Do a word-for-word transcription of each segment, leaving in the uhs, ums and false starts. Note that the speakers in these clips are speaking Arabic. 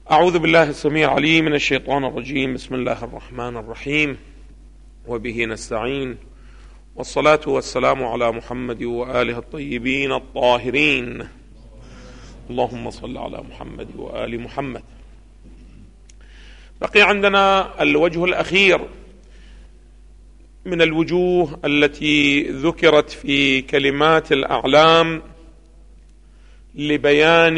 أعوذ بالله السميع العليم من الشيطان الرجيم. بسم الله الرحمن الرحيم، وبه نستعين، والصلاة والسلام على محمد وآله الطيبين الطاهرين. اللهم صل على محمد وآل محمد. بقي عندنا الوجه الأخير من الوجوه التي ذكرت في كلمات الأعلام لبيان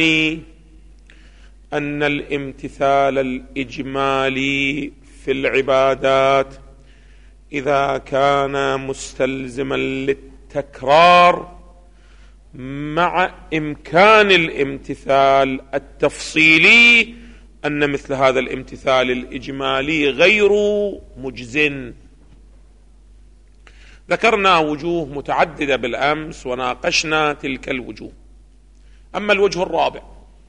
أن الامتثال الإجمالي في العبادات إذا كان مستلزما للتكرار مع إمكان الامتثال التفصيلي، أن مثل هذا الامتثال الإجمالي غير مجز. ذكرنا وجوه متعددة بالأمس وناقشنا تلك الوجوه. أما الوجه الرابع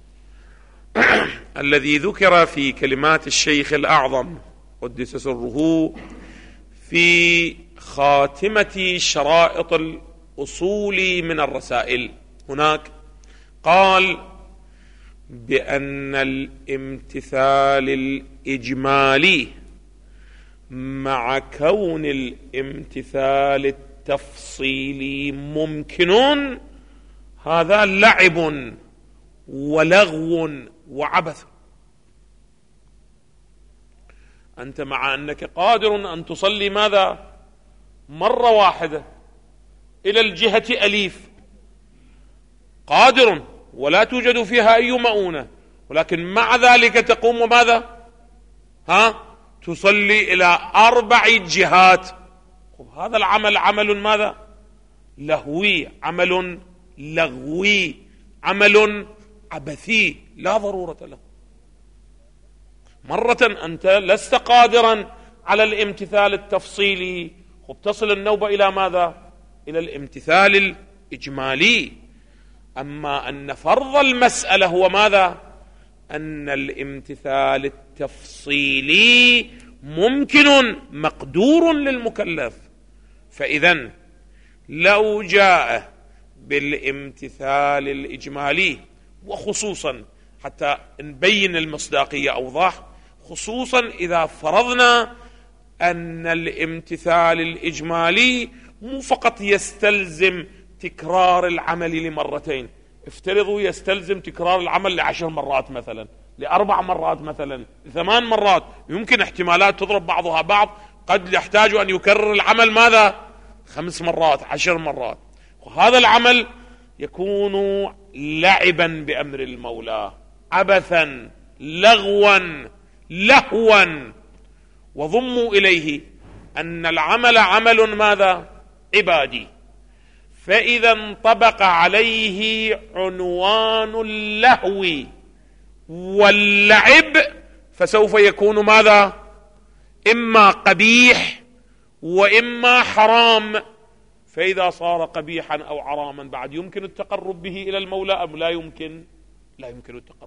الذي ذكر في كلمات الشيخ الأعظم قدس سره في خاتمة شرائط الأصول من الرسائل، هناك قال بأن الامتثال الإجمالي مع كون الامتثال التفصيلي ممكن، هذا لعب ولغو وعبث. أنت مع أنك قادر أن تصلي ماذا مرة واحدة إلى الجهة أليف، قادر ولا توجد فيها أي مؤونة، ولكن مع ذلك تقوم ماذا ها تصلي إلى أربع جهات. هذا العمل عمل ماذا لهوي، عمل لغوي، عمل عبثي لا ضرورة له. مرة أنت لست قادرا على الامتثال التفصيلي، وبتصل النوبة إلى ماذا؟ إلى الامتثال الإجمالي. أما أن فرض المسألة هو ماذا؟ أن الامتثال التفصيلي ممكن مقدور للمكلف. فإذن لو جاء بالامتثال الإجمالي، وخصوصا حتى نبين المصداقية أوضح، خصوصا إذا فرضنا أن الامتثال الإجمالي مو فقط يستلزم تكرار العمل لمرتين، افترضوا يستلزم تكرار العمل لعشر مرات مثلا، لأربع مرات مثلا، لثمان مرات، يمكن احتمالات تضرب بعضها بعض، قد يحتاج أن يكرر العمل ماذا خمس مرات عشر مرات، وهذا العمل يكون لعبا بأمر المولى، عبثا لغوا لهوا. وضموا إليه أن العمل عمل ماذا عبادي، فإذا انطبق عليه عنوان اللهو واللعب فسوف يكون ماذا إما قبيح وإما حرام. فإذا صار قبيحا أو حراما بعد يمكن التقرب به إلى المولى أم لا يمكن؟ لا يمكن التقرب.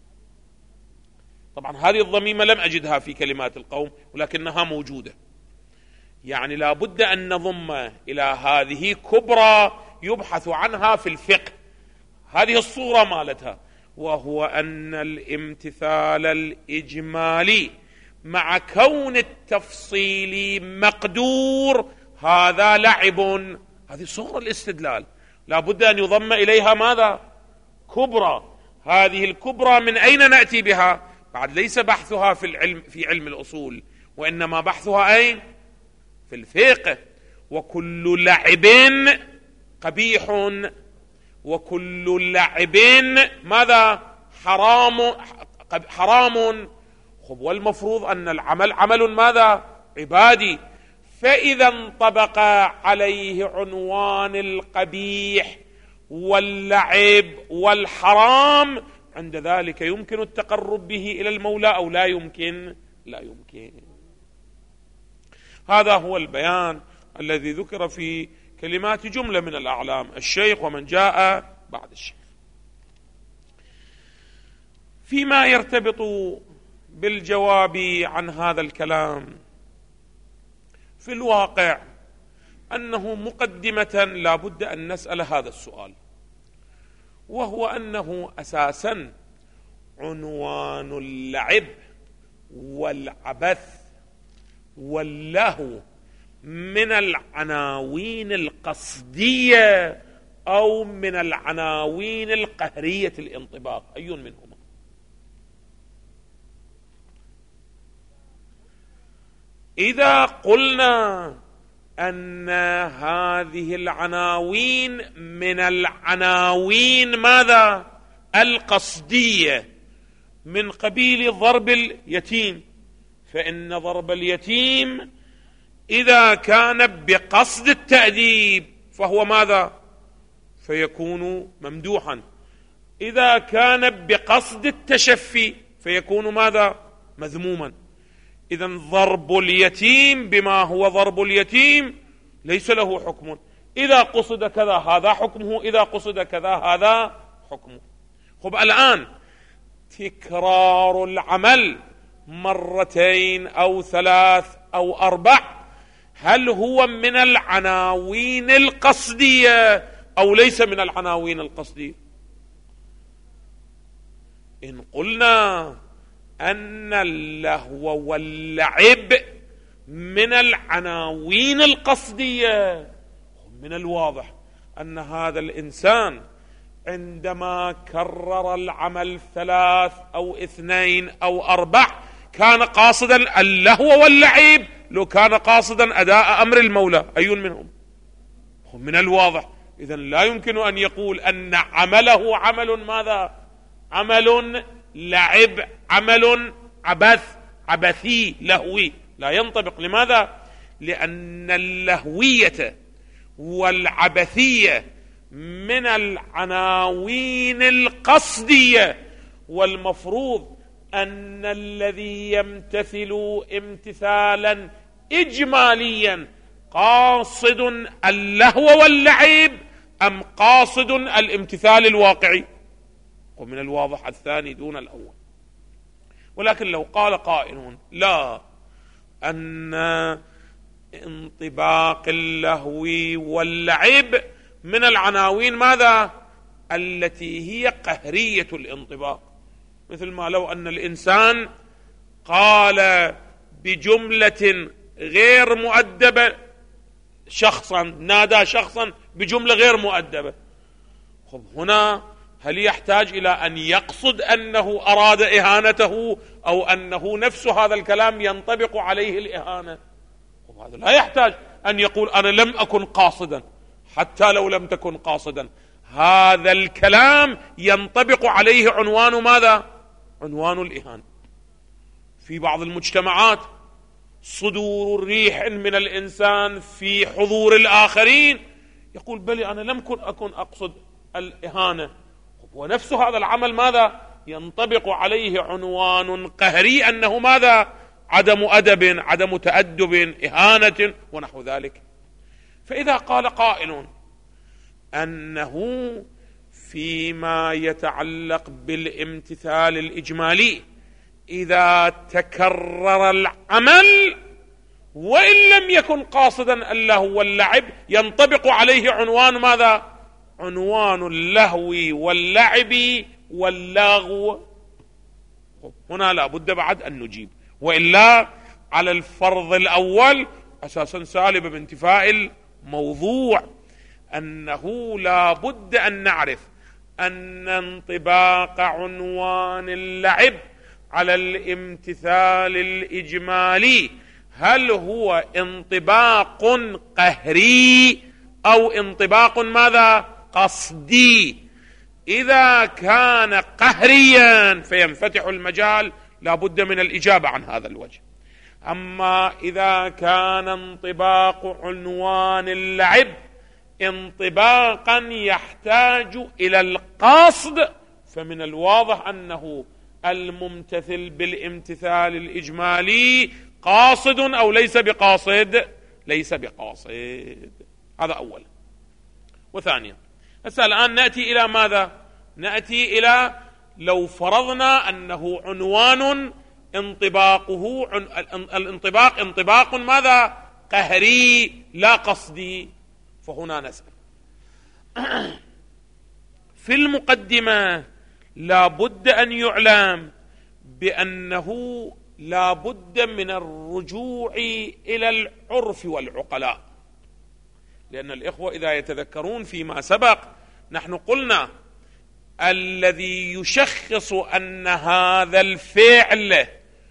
طبعا هذه الضميمة لم أجدها في كلمات القوم، ولكنها موجودة. يعني لا بد أن نضم إلى هذه كبرى يبحث عنها في الفقه، هذه الصورة مالتها، وهو أن الامتثال الإجمالي مع كون التفصيل مقدور هذا لعب. هذه صورة الاستدلال، لا بد أن يضم إليها ماذا كبرى. هذه الكبرى من أين نأتي بها؟ بعد ليس بحثها في العلم في علم الأصول، وإنما بحثها أين؟ في الفقه. وكل لعب قبيح، وكل لعب ماذا حرام حرام. خب والمفروض أن العمل عمل ماذا عبادي، فإذا انطبق عليه عنوان القبيح واللعب والحرام عند ذلك يمكن التقرب به إلى المولى أو لا يمكن؟ لا يمكن. هذا هو البيان الذي ذكر في كلمات جملة من الأعلام، الشيخ ومن جاء بعد الشيخ. فيما يرتبط بالجواب عن هذا الكلام، في الواقع أنه مقدمة لا بد أن نسأل هذا السؤال، وهو أنه أساسا عنوان اللعب والعبث واللهو من العناوين القصدية أو من العناوين القهرية الانطباق؟ أي منهما؟ إذا قلنا أن هذه العناوين من العناوين ماذا؟ القصدية، من قبيل ضرب اليتيم، فإن ضرب اليتيم إذا كان بقصد التأديب فهو ماذا؟ فيكون ممدوحا. إذا كان بقصد التشفي فيكون ماذا؟ مذموما. إذن ضرب اليتيم بما هو ضرب اليتيم ليس له حكم. إذا قصد كذا هذا حكمه، إذا قصد كذا هذا حكمه. خب الآن تكرار العمل مرتين أو ثلاث أو أربع هل هو من العناوين القصدية أو ليس من العناوين القصدية؟ إن قلنا أن اللهو واللعب من العناوين القصدية، من الواضح أن هذا الإنسان عندما كرر العمل ثلاث أو اثنين أو أربع كان قاصدا اللهو واللعب لو كان قاصدا أداء أمر المولى. أي منهم؟ من الواضح. إذن لا يمكن أن يقول أن عمله عمل ماذا؟ عمل لعب، عمل عبث، عبثي، لهوي، لا ينطبق. لماذا؟ لأن اللهوية والعبثية من العناوين القصدية، والمفروض أن الذي يمتثل امتثالا إجماليا قاصد اللهو واللعب أم قاصد الامتثال الواقعي؟ ومن الواضح الثاني دون الأول. ولكن لو قال قائل لا، أن انطباق اللهو واللعب من العناوين ماذا؟ التي هي قهرية الانطباق، مثل ما لو أن الإنسان قال بجملة غير مؤدبة شخصا، نادى شخصا بجملة غير مؤدبة. خب هنا هل يحتاج إلى أن يقصد أنه أراد إهانته أو أنه نفس هذا الكلام ينطبق عليه الإهانة؟ وهذا لا يحتاج أن يقول أنا لم أكن قاصدا، حتى لو لم تكن قاصدا هذا الكلام ينطبق عليه عنوان ماذا؟ عنوان الإهانة. في بعض المجتمعات صدور ريح من الإنسان في حضور الآخرين يقول بلي أنا لم أكن أقصد الإهانة، ونفس هذا العمل ماذا؟ ينطبق عليه عنوان قهري أنه ماذا؟ عدم أدب، عدم تأدب، إهانة ونحو ذلك. فإذا قال قائل أنه فيما يتعلق بالامتثال الإجمالي إذا تكرر العمل وإن لم يكن قاصدا اللهو واللعب ينطبق عليه عنوان ماذا؟ عنوان اللهو واللعب واللغو. هنا لا بد بعد أن نجيب، وإلا على الفرض الأول أساسا سالب بانتفاء الموضوع، أنه لا بد أن نعرف أن انطباق عنوان اللعب على الامتثال الإجمالي هل هو انطباق قهري أو انطباق ماذا؟ قصدي. إذا كان قهريا فينفتح المجال لا بد من الإجابة عن هذا الوجه. أما إذا كان انطباق عنوان اللعب انطباقا يحتاج إلى القصد فمن الواضح أنه الممتثل بالامتثال الإجمالي قاصد أو ليس بقاصد؟ ليس بقاصد. هذا أولا. وثانيا هسه الآن نأتي إلى ماذا؟ نأتي إلى لو فرضنا أنه عنوان انطباقه الانطباق انطباق ماذا؟ قهري لا قصدي. فهنا نسأل في المقدمة لا بد أن يعلم بأنه لا بد من الرجوع إلى العرف والعقلاء، لأن الإخوة إذا يتذكرون فيما سبق نحن قلنا الذي يشخص أن هذا الفعل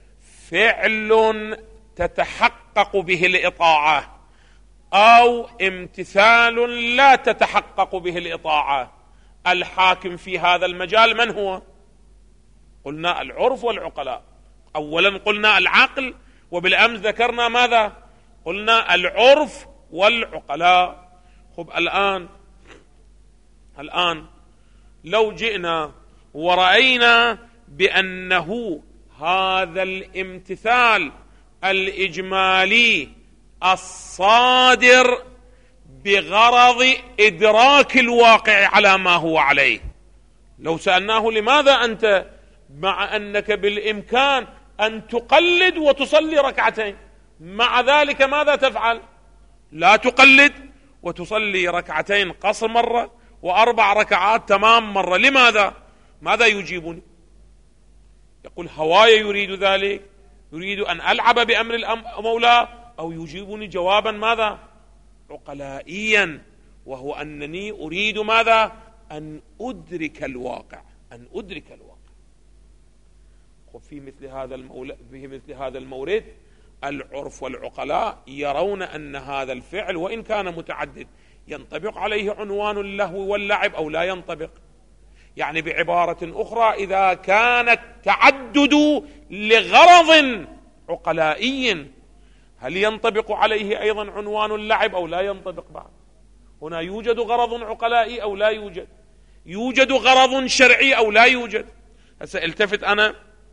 فعل تتحقق به الإطاعة أو امتثال لا تتحقق به الإطاعة، الحاكم في هذا المجال من هو؟ قلنا العرف والعقلاء. أولا قلنا العقل، وبالأمس ذكرنا ماذا؟ قلنا العرف والعقلاء. خب الآن الآن لو جئنا ورأينا بأنه هذا الامتثال الإجمالي الصادر بغرض إدراك الواقع على ما هو عليه، لو سألناه لماذا أنت مع أنك بالإمكان أن تقلد وتصلي ركعتين، مع ذلك ماذا تفعل؟ لا تقلد وتصلي ركعتين قصر مرة وأربع ركعات تمام مرة، لماذا؟ ماذا يجيبني؟ يقول هواي يريد ذلك، يريد أن ألعب بأمر المولى، أو يجيبني جوابا ماذا؟ عقلائيا، وهو أنني أريد ماذا؟ أن أدرك الواقع، أن أدرك الواقع. وفي مثل هذا المولد في مثل هذا المورد العرف والعقلاء يرون أن هذا الفعل وإن كان متعدد ينطبق عليه عنوان اللهو واللعب أو لا ينطبق. يعني بعبارة أخرى إذا كان التعدد لغرض عقلائي هل ينطبق عليه أيضا عنوان اللعب أو لا ينطبق بعد؟ هنا يوجد غرض عقلائي أو لا يوجد؟ يوجد غرض شرعي أو لا يوجد؟ هسه التفت أنا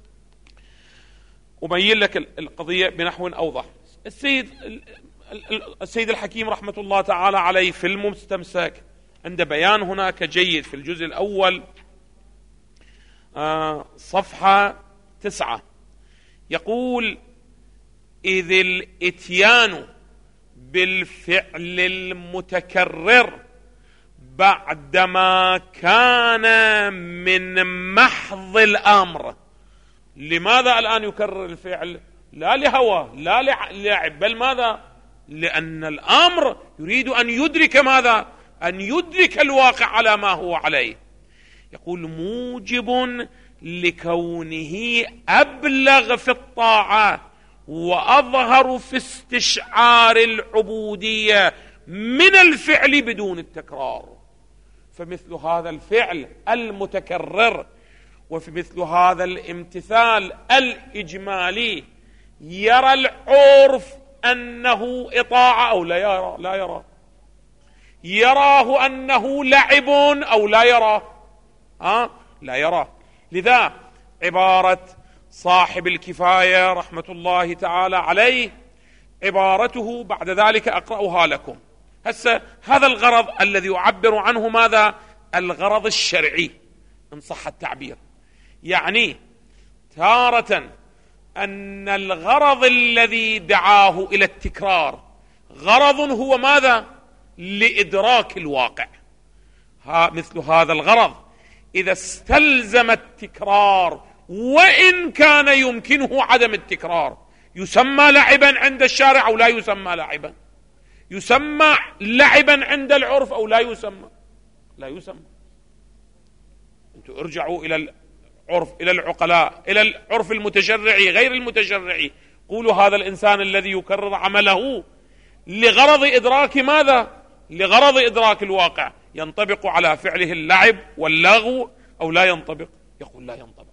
أبين لك القضية بنحو أوضح. السيد السيد الحكيم رحمة الله تعالى عليه في المستمسك عند بيان هناك جيد في الجزء الأول صفحة تسعة يقول: إذ الإتيان بالفعل المتكرر بعدما كان من محض الأمر. لماذا الآن يكرر الفعل؟ لا لهوى لا لعب، بل ماذا؟ لأن الأمر يريد أن يدرك ماذا؟ أن يدرك الواقع على ما هو عليه. يقول: موجب لكونه أبلغ في الطاعة وأظهر في استشعار العبودية من الفعل بدون التكرار. فمثل هذا الفعل المتكرر وفي مثل هذا الامتثال الإجمالي يرى العرف أنه إطاعة أو لا يرى؟ لا يرى. يراه أنه لعب أو لا يرى؟ ها؟ لا يرى. لذا عبارة صاحب الكفاية رحمة الله تعالى عليه عبارته بعد ذلك أقرأها لكم. هسه هذا الغرض الذي يعبر عنه ماذا؟ الغرض الشرعي إن صح التعبير. يعني تارة أن الغرض الذي دعاه إلى التكرار غرض هو ماذا؟ لإدراك الواقع. ها مثل هذا الغرض إذا استلزم التكرار وإن كان يمكنه عدم التكرار يسمى لعبا عند الشارع أو لا يسمى لعبا؟ يسمى لعبا عند العرف أو لا يسمى؟ لا يسمى. أنتم ارجعوا إلى العرف، إلى العقلاء، إلى العرف المتشرعي غير المتشرعي، قولوا هذا الإنسان الذي يكرر عمله لغرض إدراك ماذا؟ لغرض إدراك الواقع، ينطبق على فعله اللعب واللغو أو لا ينطبق؟ يقول لا ينطبق.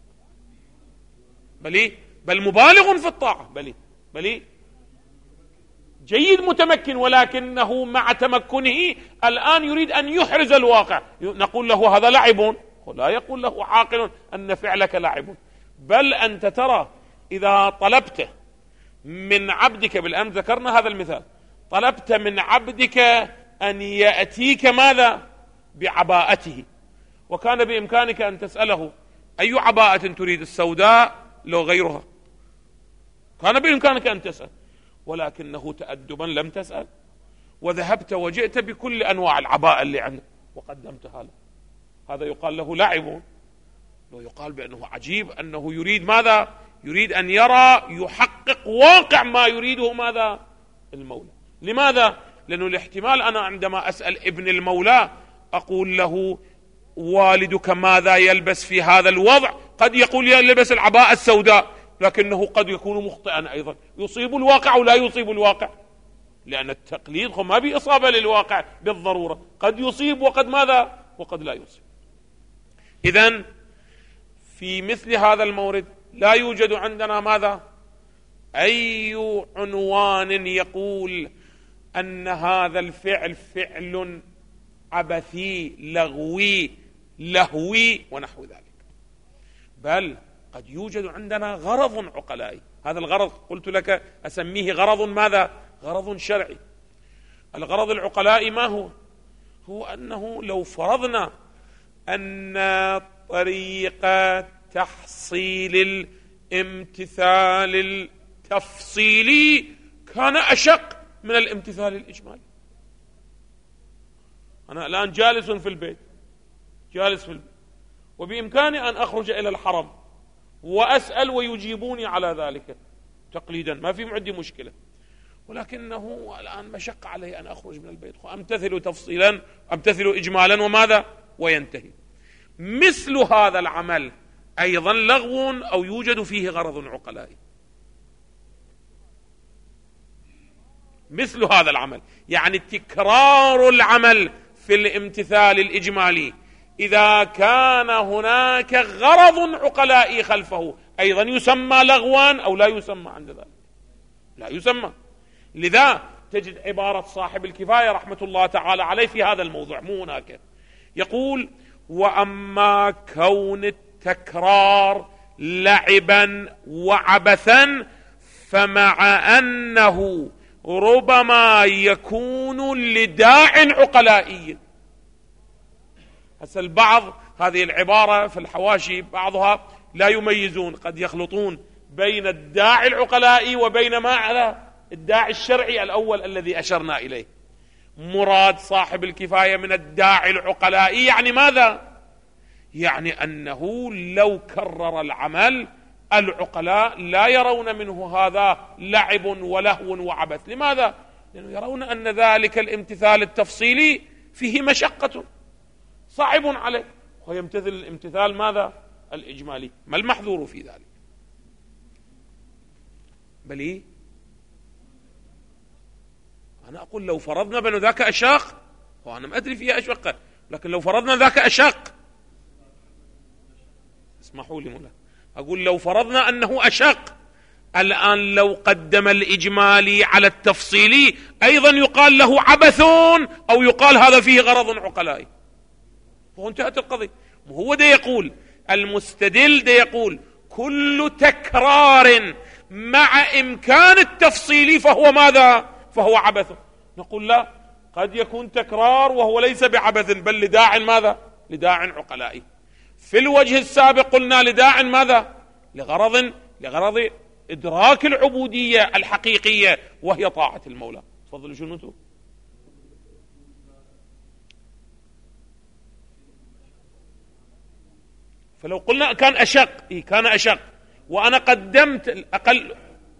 بل بل مبالغ في الطاعة، بل بل جيد متمكن، ولكنه مع تمكنه الآن يريد أن يحرز الواقع. نقول له هذا لعب؟ لا يقول له عاقل أن فعلك لعب. بل أنت ترى إذا طلبت من عبدك، بالأمس ذكرنا هذا المثال، طلبت من عبدك أن يأتيك ماذا؟ بعباءته، وكان بإمكانك أن تسأله أي عباءة تريد، السوداء لو غيرها؟ كان بإمكانك أن تسأل، ولكنه تأدبا لم تسأل، وذهبت وجئت بكل أنواع العباءة اللي عندك وقدمتها له. هذا يقال له لعب؟ لو يقال بأنه عجيب أنه يريد ماذا؟ يريد أن يرى يحقق واقع ما يريده ماذا؟ المولى. لماذا؟ لأنه الاحتمال أنا عندما أسأل ابن المولى أقول له والدك ماذا يلبس في هذا الوضع؟ قد يقول يلبس العباءة السوداء، لكنه قد يكون مخطئا أيضا، يصيب الواقع ولا يصيب الواقع، لأن التقليد ما بإصابة للواقع بالضرورة، قد يصيب وقد ماذا؟ وقد لا يصيب. إذن في مثل هذا المورد لا يوجد عندنا ماذا؟ أي عنوان يقول أن هذا الفعل فعل عبثي لغوي لهوي ونحو ذلك، بل قد يوجد عندنا غرض عقلائي. هذا الغرض قلت لك أسميه غرض ماذا؟ غرض شرعي. الغرض العقلائي ما هو؟ هو أنه لو فرضنا أن طريقة تحصيل الامتثال التفصيلي كان أشق من الامتثال الإجمالي. أنا الآن جالس في البيت، جالس في البيت وبإمكاني أن أخرج إلى الحرم وأسأل ويجيبوني على ذلك تقليدا، ما في عندي مشكلة، ولكنه الآن مشق علي أن أخرج من البيت وأمتثل تفصيلا أمتثل إجمالا وماذا؟ وينتهي. مثل هذا العمل أيضا لغو أو يوجد فيه غرض عقلائي. مثل هذا العمل يعني تكرار العمل في الامتثال الإجمالي إذا كان هناك غرض عقلائي خلفه أيضا يسمى لغوا أو لا يسمى عند ذلك؟ لا يسمى. لذا تجد عبارة صاحب الكفاية رحمة الله تعالى عليه في هذا الموضوع مو هناك، يقول: وأما كون التكرار لعبا وعبثا فمع أنه ربما يكون لداع عقلائي. هسه البعض هذه العبارة في الحواشي بعضها لا يميزون، قد يخلطون بين الداعي العقلائي وبين ما على الداعي الشرعي الأول الذي أشرنا إليه. مراد صاحب الكفاية من الداعي العقلائي يعني ماذا؟ يعني أنه لو كرر العمل العقلاء لا يرون منه هذا لعب ولهو وعبث. لماذا؟ لأنه يرون أن ذلك الامتثال التفصيلي فيه مشقة صعب عليه، ويمتثل الامتثال ماذا؟ الإجمالي. ما المحذور في ذلك؟ بل إيه؟ أنا أقول لو فرضنا بأن ذاك أشاق، وأنا ما أدري فيها أشقة، لكن لو فرضنا ذاك أشق، اسمحوا لي مولا، أقول لو فرضنا أنه أشق، الآن لو قدم الإجمالي على التفصيلي أيضا يقال له عبث أو يقال هذا فيه غرض عقلائي، وانتهت القضية. وهو ده يقول المستدل ده يقول كل تكرار مع إمكان التفصيل فهو ماذا؟ فهو عبث. نقول لا، قد يكون تكرار وهو ليس بعبث بل لداع ماذا؟ لداع عقلائي. في الوجه السابق قلنا لداع ماذا؟ لغرض لغرض إدراك العبودية الحقيقية وهي طاعة المولى. تفضلوا شنو انتم؟ فلو قلنا كان أشق، إيه كان أشق وأنا قدمت الأقل،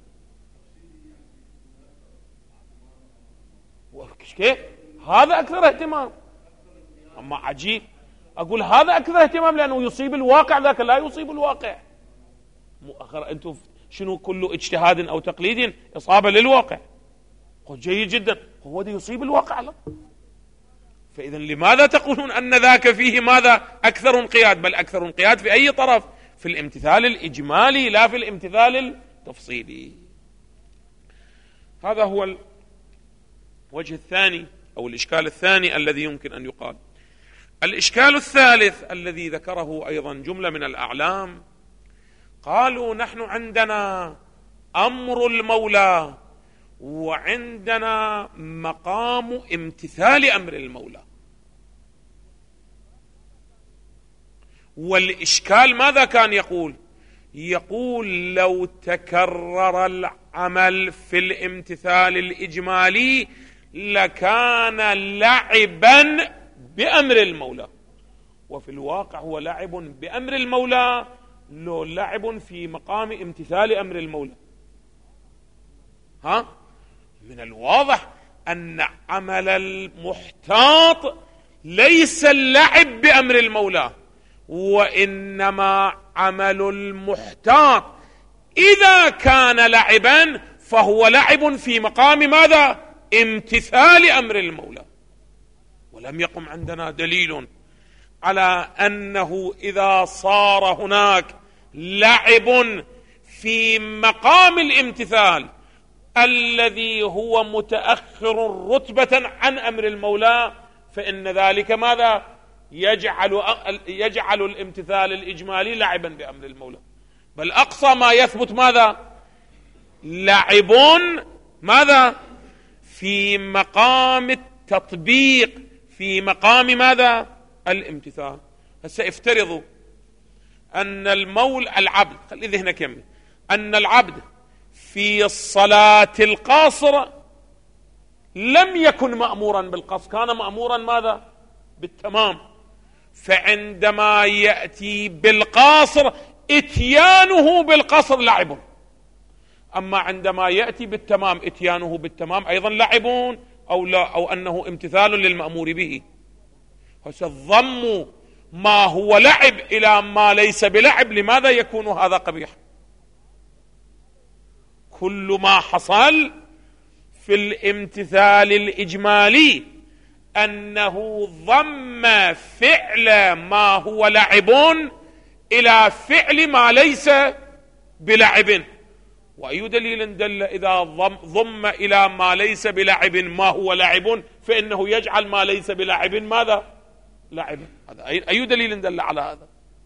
كيف؟ هذا أكثر اهتمام. أما عجيب، أقول هذا أكثر اهتمام لأنه يصيب الواقع، ذاك لا يصيب الواقع. مؤخرا أنتم شنو كله اجتهاد أو تقليد إصابة للواقع؟ قل جيد جدا، هو ده يصيب الواقع لا. فإذا لماذا تقولون أن ذاك فيه ماذا؟ أكثر انقياد، بل أكثر انقياد في أي طرف؟ في الامتثال الإجمالي لا في الامتثال التفصيلي. هذا هو الوجه الثاني أو الإشكال الثاني الذي يمكن أن يقال. الإشكال الثالث الذي ذكره أيضا جملة من الأعلام، قالوا نحن عندنا أمر المولى وعندنا مقام امتثال أمر المولى. والإشكال ماذا كان يقول؟ يقول لو تكرر العمل في الامتثال الإجمالي لكان لعبا بأمر المولى، وفي الواقع هو لعب بأمر المولى لو لعب في مقام امتثال أمر المولى؟ ها؟ من الواضح أن عمل المحتاط ليس اللعب بأمر المولى، وإنما عمل المحتاط إذا كان لعبا فهو لعب في مقام ماذا؟ امتثال أمر المولى. ولم يقم عندنا دليل على أنه إذا صار هناك لعب في مقام الامتثال الذي هو متأخر رتبة عن أمر المولى فإن ذلك ماذا؟ يجعل يجعل الامتثال الإجمالي لعبا بأمر المولى. بل أقصى ما يثبت ماذا؟ لعب ماذا؟ في مقام التطبيق، في مقام ماذا؟ الامتثال. هسه افترضوا أن المولى العبد، خلي ذهنك يمي، أن العبد في الصلاة القاصرة لم يكن مأمورا بالقصر، كان مأمورا ماذا؟ بالتمام. فعندما يأتي بالقاصر اتيانه بالقصر لعب، أما عندما يأتي بالتمام اتيانه بالتمام أيضا لعب أو لا، أو أنه امتثال للمأمور به. فالضم ما هو لعب إلى ما ليس بلعب، لماذا يكون هذا قبيح؟ كل ما حصل في الامتثال الإجمالي أنه ضم فعل ما هو لعب إلى فعل ما ليس بلعب. وأي دليل دل إذا ضم, ضم إلى ما ليس بلعب ما هو لعب فإنه يجعل ما ليس بلعب ماذا؟ لعب. هذا أي دليل دل على هذا؟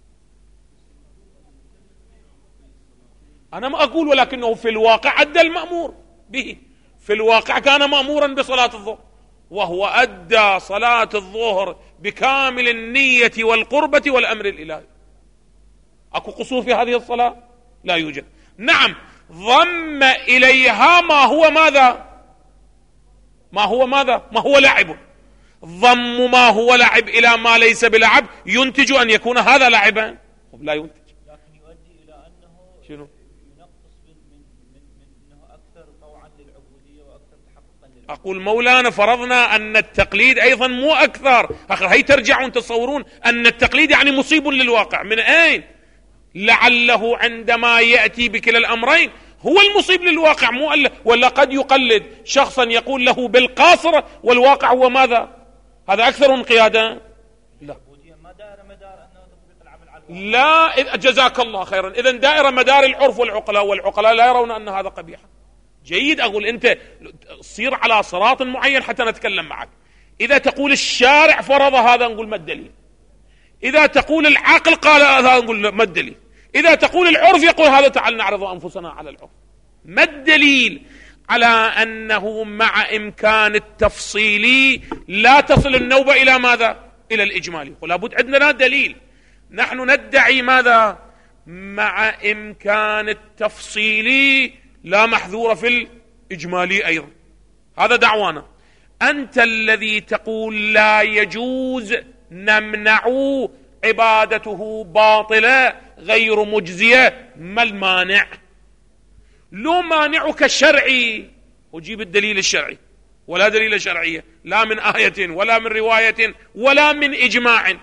أنا ما أقول، ولكنه في الواقع أدى المأمور به، في الواقع كان مأمورا بصلاة الظهر وهو أدى صلاة الظهر بكامل النية والقربة والأمر الإلهي. أكو قصور في هذه الصلاة؟ لا يوجد. نعم، ضم إليها ما هو ماذا؟ ما هو ماذا؟ ما هو لعب. ضم ما هو لعب إلى ما ليس بلعب ينتج أن يكون هذا لعبا؟ لا ينتج. لكن يؤدي إلى أنه شنو؟ ينقص من من من أنه أكثر طوعا للعبودية وأكثر تحققا للعبودية. أقول مولانا فرضنا أن التقليد أيضا مو أكثر. هي ترجعون تصورون أن التقليد يعني مصيب للواقع. من أين؟ لعله عندما يأتي بكلا الأمرين هو المصيب للواقع، مو ولا قد يقلد شخصا يقول له بالقاصر والواقع هو ماذا؟ هذا أكثر انقيادا. لا لا، جزاك الله خيرا. إذن دائرة مدار العرف والعقلاء، والعقلاء لا يرون أن هذا قبيح. جيد، أقول أنت صير على صراط معين حتى نتكلم معك. إذا تقول الشارع فرض هذا نقول ما الدليل، إذا تقول العقل قال هذا نقول ما الدليل، إذا تقول العرف يقول هذا تعال نعرض أنفسنا على العرف. ما الدليل على أنه مع إمكان التفصيلي لا تصل النوبة إلى ماذا؟ إلى الإجمالي. ولا بد عندنا دليل. نحن ندعي ماذا؟ مع إمكان التفصيلي لا محذور في الإجمالي أيضا. هذا دعوانا. أنت الذي تقول لا يجوز، نمنع عبادته باطلة غير مجزية، ما المانع؟ لو مانعك الشرعي، وجيب الدليل الشرعي، ولا دليل شرعي لا من آية ولا من رواية ولا من إجماع.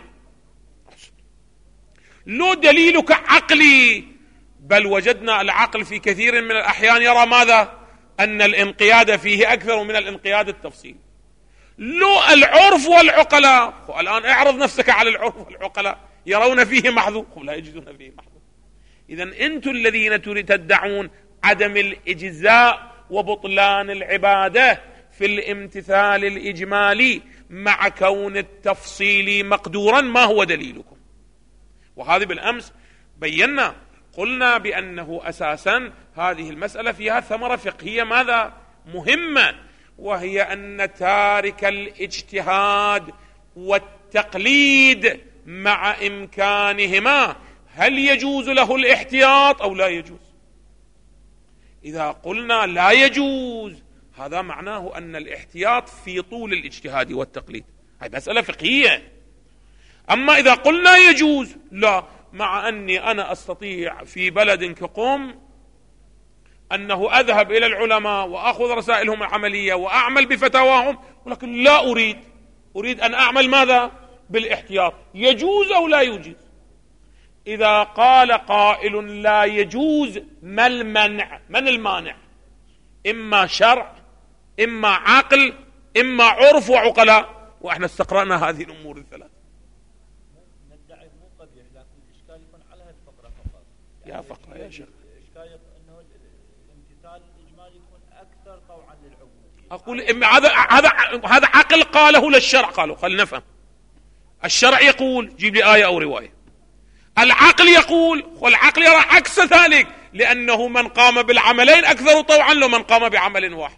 لو دليلك عقلي، بل وجدنا العقل في كثير من الأحيان يرى ماذا؟ أن الانقياد فيه أكثر من الانقياد التفصيلي. لو العرف والعقلاء، والآن اعرض نفسك على العرف والعقلاء، يرون فيه محذور لا يجدون فيه محذور. إذن أنتم الذين تدعون عدم الإجزاء وبطلان العبادة في الامتثال الإجمالي مع كون التفصيل مقدورا، ما هو دليلكم؟ وهذه بالأمس بينا، قلنا بأنه أساسا هذه المسألة فيها ثمرة فقهية ماذا؟ مهمة، وهي أن تارك الاجتهاد والتقليد مع إمكانهما هل يجوز له الاحتياط أو لا يجوز؟ إذا قلنا لا يجوز هذا معناه أن الاحتياط في طول الاجتهاد والتقليد. هذه مسألة فقهية. أما إذا قلنا يجوز، لا، مع أني أنا أستطيع في بلد كقم أنه أذهب إلى العلماء وأخذ رسائلهم العملية وأعمل بفتاواهم، ولكن لا أريد أريد أن أعمل ماذا؟ بالاحتياط. يجوز أو لا يجوز؟ إذا قال قائل لا يجوز، ما المنع؟ من المانع؟ إما شرع، إما عقل، إما عرف وعقلاء، وإحنا استقرأنا هذه الأمور الثلاث. ندعي مو قبيح، لكن الإشكال يكون على هالفقرة فقط. يا فقرة يا شيخ. الإشكال أنه الامتثال الإجمالي يكون أكثر طوعا للعبودية. أقول هذا هذا هذا عقل قاله للشرع قالوا، خلينا نفهم. الشرع يقول جيب لي آية أو رواية. العقل يقول، والعقل يرى عكس ذلك، لأنه من قام بالعملين أكثر طوعا لو من قام بعمل واحد.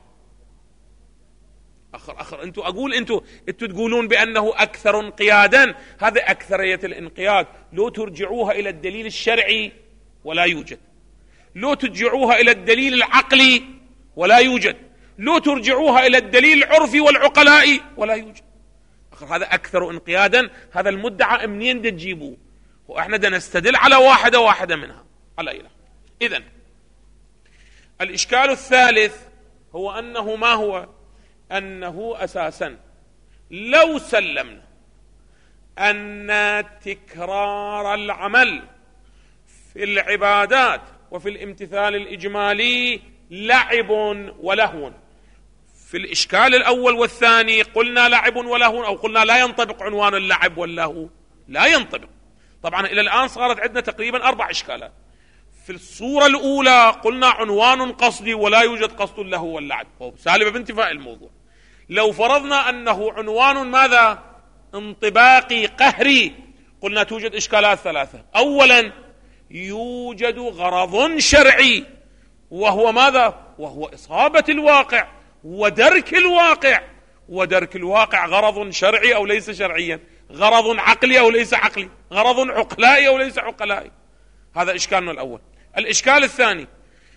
أخر أخر أنتم أقول أنتم أنتم تقولون بأنه أكثر انقيادا، هذا أكثرية الانقياد لو ترجعوها إلى الدليل الشرعي ولا يوجد، لو ترجعوها إلى الدليل العقلي ولا يوجد، لو ترجعوها إلى الدليل العرفي والعقلاء ولا يوجد. أخر هذا أكثر انقيادا، هذا المدعى منين تجيبوه؟ وإحنا دا نستدل على واحدة واحدة منها على إله. إذن الإشكال الثالث هو أنه ما هو؟ أنه أساسا لو سلمنا أن تكرار العمل في العبادات وفي الامتثال الإجمالي لعب ولهو، في الإشكال الأول والثاني قلنا لعب ولهو، أو قلنا لا ينطبق عنوان اللعب واللهو، لا ينطبق. طبعا إلى الآن صارت عندنا تقريبا أربع إشكالات. في الصورة الأولى قلنا عنوان قصدي ولا يوجد قصد اللهو واللعب، سالبة بانتفاء الموضوع. لو فرضنا أنه عنوان ماذا؟ انطباقي قهري، قلنا توجد إشكالات ثلاثة. أولا يوجد غرض شرعي، وهو ماذا؟ وهو إصابة الواقع ودرك الواقع. ودرك الواقع غرض شرعي أو ليس شرعيا؟ غرض عقلي أو ليس عقلي؟ غرض عقلائي أو ليس عقلائي؟ هذا إشكالنا الأول. الإشكال الثاني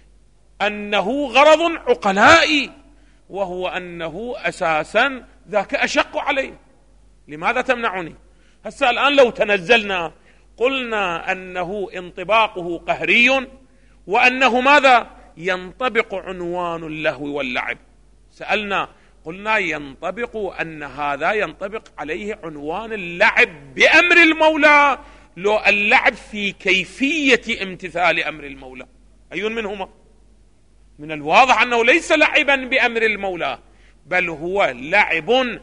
أنه غرض عقلائي، وهو أنه أساسا ذاك أشق علي. لماذا تمنعني؟ هسه الآن لو تنزلنا قلنا أنه انطباقه قهري، وأنه ماذا؟ ينطبق عنوان اللهو واللعب. سألنا قلنا ينطبق أن هذا ينطبق عليه عنوان اللعب بأمر المولى، لو اللعب في كيفية امتثال أمر المولى. أي منهما؟ من الواضح أنه ليس لعبا بأمر المولى، بل هو لعب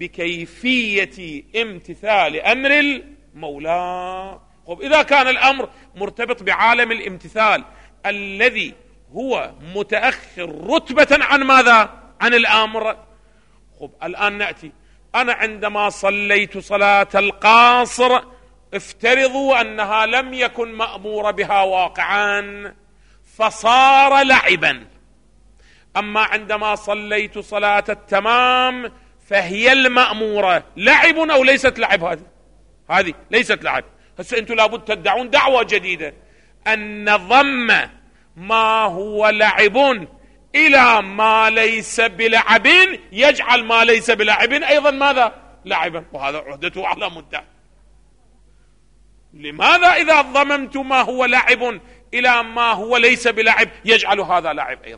بكيفية امتثال أمر المولى. طب إذا كان الأمر مرتبط بعالم الامتثال الذي هو متأخر رتبة عن ماذا؟ عن الأمر. طب الآن نأتي، أنا عندما صليت صلاة القاصر افترضوا أنها لم يكن مأمور بها واقعا فصار لعبا، أما عندما صليت صلاة التمام فهي المأمورة. لعب أو ليست لعب؟ هذه هذه ليست لعب. هسه أنتم لابد تدعون دعوة جديدة أن ضم ما هو لعب إلى ما ليس بلعب يجعل ما ليس بلعب أيضا ماذا؟ لعبا، وهذا عهدته على مدة. لماذا إذا ضممت ما هو لعب إلى ما هو ليس بلعب يجعل هذا لعب أيضا؟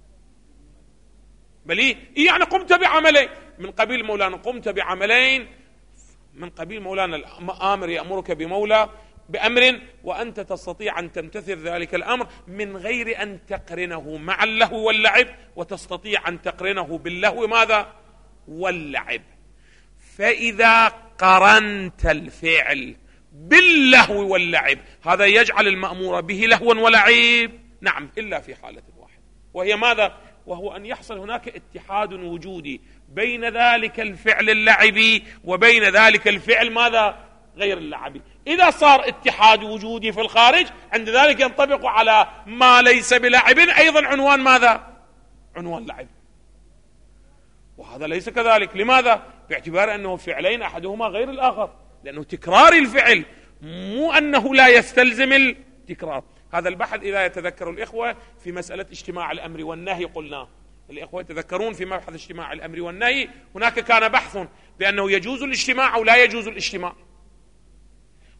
بل إيه؟ يعني قمت بعملين من قبيل مولانا، قمت بعملين من قبيل مولانا الآمر يأمرك بمولى بأمر، وأنت تستطيع أن تمتثل ذلك الأمر من غير أن تقرنه مع اللهو واللعب، وتستطيع أن تقرنه باللهو ماذا؟ واللعب. فإذا قرنت الفعل باللهو واللعب هذا يجعل المأمور به لهوا ولعب؟ نعم، إلا في حالة واحدة، وهي ماذا؟ وهو أن يحصل هناك اتحاد وجودي بين ذلك الفعل اللعبي وبين ذلك الفعل ماذا؟ غير اللعبي. إذا صار اتحاد وجودي في الخارج عند ذلك ينطبق على ما ليس بلعب أيضا عنوان ماذا؟ عنوان لعب. وهذا ليس كذلك. لماذا؟ باعتبار أنه فعلين أحدهما غير الآخر، لأنه تكرار الفعل مو أنه لا يستلزم التكرار. هذا البحث إذا يتذكر الإخوة في مسألة اجتماع الأمر والنهي قلنا، الإخوة يتذكرون في مبحث اجتماع الأمر والنهي هناك كان بحث بأنه يجوز الاجتماع أو لا يجوز الاجتماع.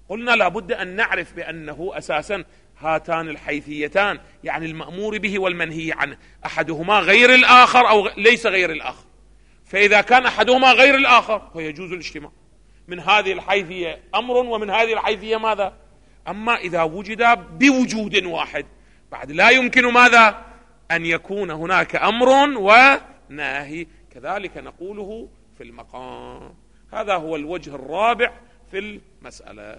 قلنا لابد أن نعرف بأنه أساسا هاتان الحيثيتان، يعني المأمور به والمنهي عنه، أحدهما غير الآخر أو ليس غير الآخر. فإذا كان أحدهما غير الآخر فيجوز الاجتماع من هذه الحيثية أمر ومن هذه الحيثية ماذا؟ أما إذا وجد بوجود واحد بعد لا يمكن ماذا؟ أن يكون هناك أمر وناهي، كذلك نقوله في المقام. هذا هو الوجه الرابع في المسألة.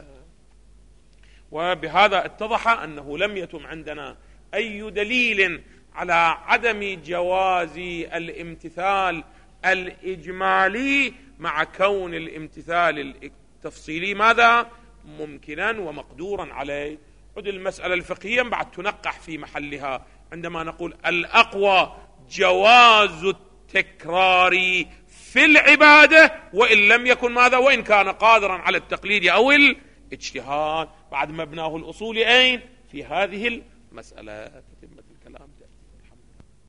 وبهذا اتضح أنه لم يتم عندنا أي دليل على عدم جواز الامتثال الإجمالي مع كون الامتثال التفصيلي ماذا؟ ممكنا ومقدورا عليه. عد المسألة الفقهية بعد تنقح في محلها عندما نقول الأقوى جواز التكرار في العبادة وإن لم يكن ماذا؟ وإن كان قادرا على التقليد أو الاجتهاد. بعد مبناه الأصولي أين؟ في هذه المسألة. تتمة الكلام ده.